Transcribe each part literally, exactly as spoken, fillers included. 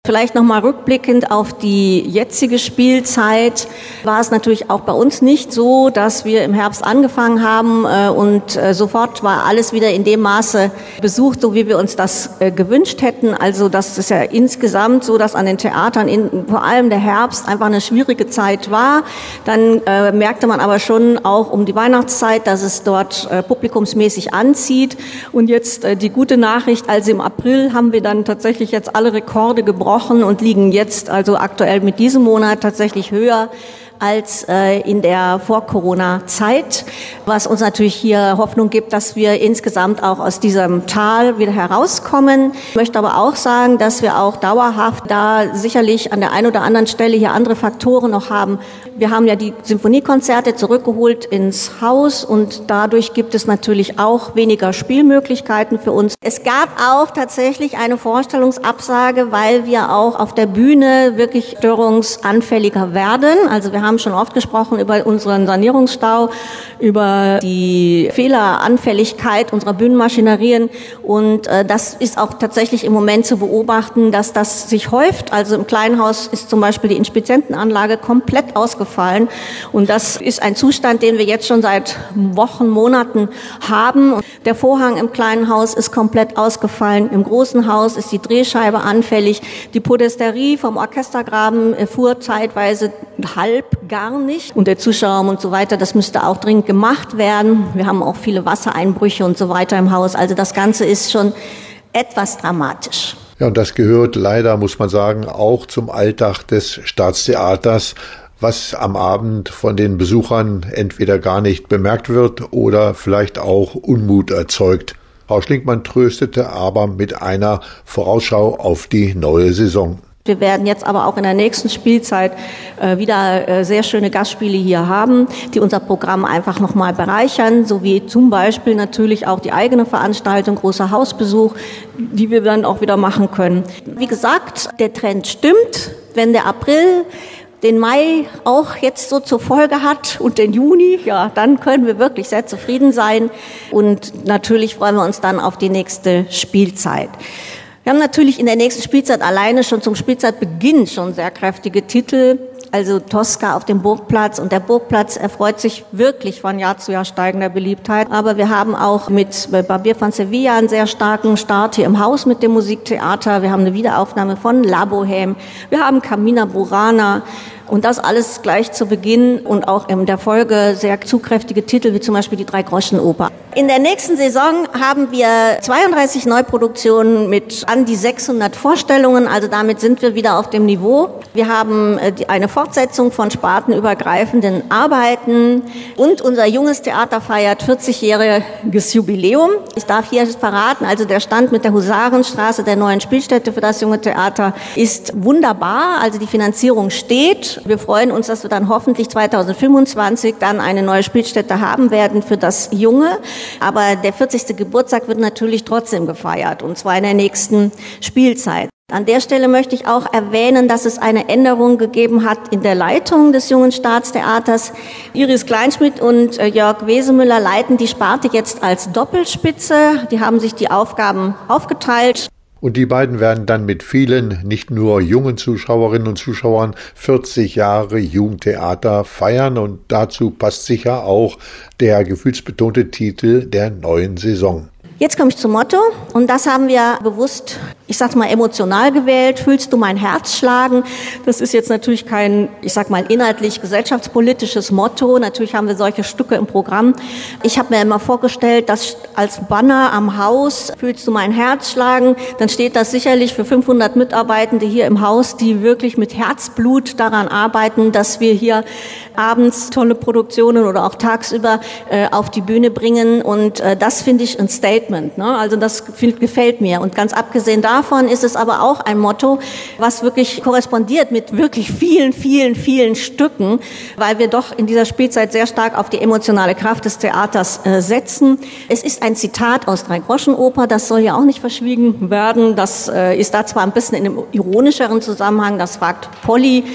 Vielleicht nochmal rückblickend auf die jetzige Spielzeit war es natürlich auch bei uns nicht so, dass wir im Herbst angefangen haben äh, und äh, sofort war alles wieder in dem Maße besucht, so wie wir uns das äh, gewünscht hätten. Also das ist ja insgesamt so, dass an den Theatern in, vor allem der Herbst einfach eine schwierige Zeit war. Dann äh, merkte man aber schon auch um die Weihnachtszeit, dass es dort äh, publikumsmäßig anzieht. Und jetzt äh, die gute Nachricht, also im April haben wir dann tatsächlich jetzt alle Rekorde gebrochen und liegen jetzt also aktuell mit diesem Monat tatsächlich höher als äh, in der Vor-Corona-Zeit, was uns natürlich hier Hoffnung gibt, dass wir insgesamt auch aus diesem Tal wieder herauskommen. Ich möchte aber auch sagen, dass wir auch dauerhaft da sicherlich an der einen oder anderen Stelle hier andere Faktoren noch haben. Wir haben ja die Symphoniekonzerte zurückgeholt ins Haus und dadurch gibt es natürlich auch weniger Spielmöglichkeiten für uns. Es gab auch tatsächlich eine Vorstellungsabsage, weil wir auch auf der Bühne wirklich störungsanfälliger werden. Also wir haben schon oft gesprochen über unseren Sanierungsstau, über die Fehleranfälligkeit unserer Bühnenmaschinerien und äh, das ist auch tatsächlich im Moment zu beobachten, dass das sich häuft. Also im Kleinhaus ist zum Beispiel die Inspizientenanlage komplett ausgefallen und das ist ein Zustand, den wir jetzt schon seit Wochen, Monaten haben. Der Vorhang im kleinen Haus ist komplett ausgefallen, im großen Haus ist die Drehscheibe anfällig, die Podesterie vom Orchestergraben fuhr zeitweise halb gar nicht und der Zuschauerraum und so weiter, das müsste auch dringend gemacht werden. Wir haben auch viele Wassereinbrüche und so weiter im Haus, also das Ganze ist schon etwas dramatisch. Ja, und das gehört leider, muss man sagen, auch zum Alltag des Staatstheaters, was am Abend von den Besuchern entweder gar nicht bemerkt wird oder vielleicht auch Unmut erzeugt. Frau Schlinkmann tröstete aber mit einer Vorausschau auf die neue Saison. Wir werden jetzt aber auch in der nächsten Spielzeit äh, wieder äh, sehr schöne Gastspiele hier haben, die unser Programm einfach nochmal bereichern, sowie zum Beispiel natürlich auch die eigene Veranstaltung, großer Hausbesuch, die wir dann auch wieder machen können. Wie gesagt, der Trend stimmt, wenn der April den Mai auch jetzt so zur Folge hat und den Juni, ja, dann können wir wirklich sehr zufrieden sein und natürlich freuen wir uns dann auf die nächste Spielzeit. Wir haben natürlich in der nächsten Spielzeit alleine schon zum Spielzeitbeginn schon sehr kräftige Titel, also Tosca auf dem Burgplatz und der Burgplatz erfreut sich wirklich von Jahr zu Jahr steigender Beliebtheit. Aber wir haben auch mit Barbier von Sevilla einen sehr starken Start hier im Haus mit dem Musiktheater. Wir haben eine Wiederaufnahme von La Bohème, wir haben Carmina Burana. Und das alles gleich zu Beginn und auch in der Folge sehr zugkräftige Titel, wie zum Beispiel die Drei-Groschen-Oper. In der nächsten Saison haben wir zweiunddreißig Neuproduktionen mit an die sechshundert Vorstellungen, also damit sind wir wieder auf dem Niveau. Wir haben eine Fortsetzung von spartenübergreifenden Arbeiten und unser junges Theater feiert vierzigjähriges Jubiläum. Ich darf hier verraten, also der Stand mit der Husarenstraße, der neuen Spielstätte für das junge Theater, ist wunderbar, also die Finanzierung steht. Wir freuen uns, dass wir dann hoffentlich zweitausendfünfundzwanzig dann eine neue Spielstätte haben werden für das Junge. Aber der vierzigste Geburtstag wird natürlich trotzdem gefeiert, und zwar in der nächsten Spielzeit. An der Stelle möchte ich auch erwähnen, dass es eine Änderung gegeben hat in der Leitung des Jungen Staatstheaters. Iris Kleinschmidt und Jörg Wesemüller leiten die Sparte jetzt als Doppelspitze. Die haben sich die Aufgaben aufgeteilt. Und die beiden werden dann mit vielen, nicht nur jungen Zuschauerinnen und Zuschauern, vierzig Jahre Jugendtheater feiern. Und dazu passt sicher auch der gefühlsbetonte Titel der neuen Saison. Jetzt komme ich zum Motto, und das haben wir bewusst, ich sag's mal, emotional gewählt. Fühlst du mein Herz schlagen? Das ist jetzt natürlich kein, ich sag mal, inhaltlich gesellschaftspolitisches Motto. Natürlich haben wir solche Stücke im Programm. Ich habe mir immer vorgestellt, dass als Banner am Haus, fühlst du mein Herz schlagen, dann steht das sicherlich für fünfhundert Mitarbeitende hier im Haus, die wirklich mit Herzblut daran arbeiten, dass wir hier abends tolle Produktionen oder auch tagsüber äh, auf die Bühne bringen. Und äh, das finde ich ein Statement, ne? Also das gefällt mir. Und ganz abgesehen davon ist es aber auch ein Motto, was wirklich korrespondiert mit wirklich vielen, vielen, vielen Stücken, weil wir doch in dieser Spielzeit sehr stark auf die emotionale Kraft des Theaters äh, setzen. Es ist ein Zitat aus Drei-Groschen-Oper, das soll ja auch nicht verschwiegen werden. Das äh, ist da zwar ein bisschen in einem ironischeren Zusammenhang, das fragt Polly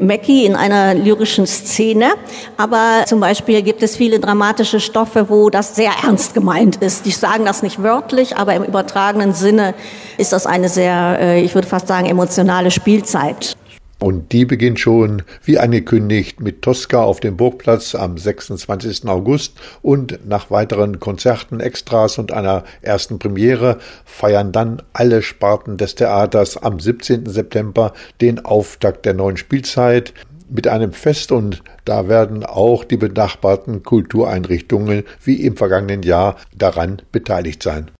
Mackie in einer lyrischen Szene. Aber zum Beispiel gibt es viele dramatische Stoffe, wo das sehr ernst gemeint ist. Die sagen das nicht wörtlich, aber im übertragenen Sinne ist das eine sehr, ich würde fast sagen, emotionale Spielzeit. Und die beginnt schon, wie angekündigt, mit Tosca auf dem Burgplatz am sechsundzwanzigsten August und nach weiteren Konzerten, Extras und einer ersten Premiere feiern dann alle Sparten des Theaters am siebzehnten September den Auftakt der neuen Spielzeit mit einem Fest, und da werden auch die benachbarten Kultureinrichtungen wie im vergangenen Jahr daran beteiligt sein.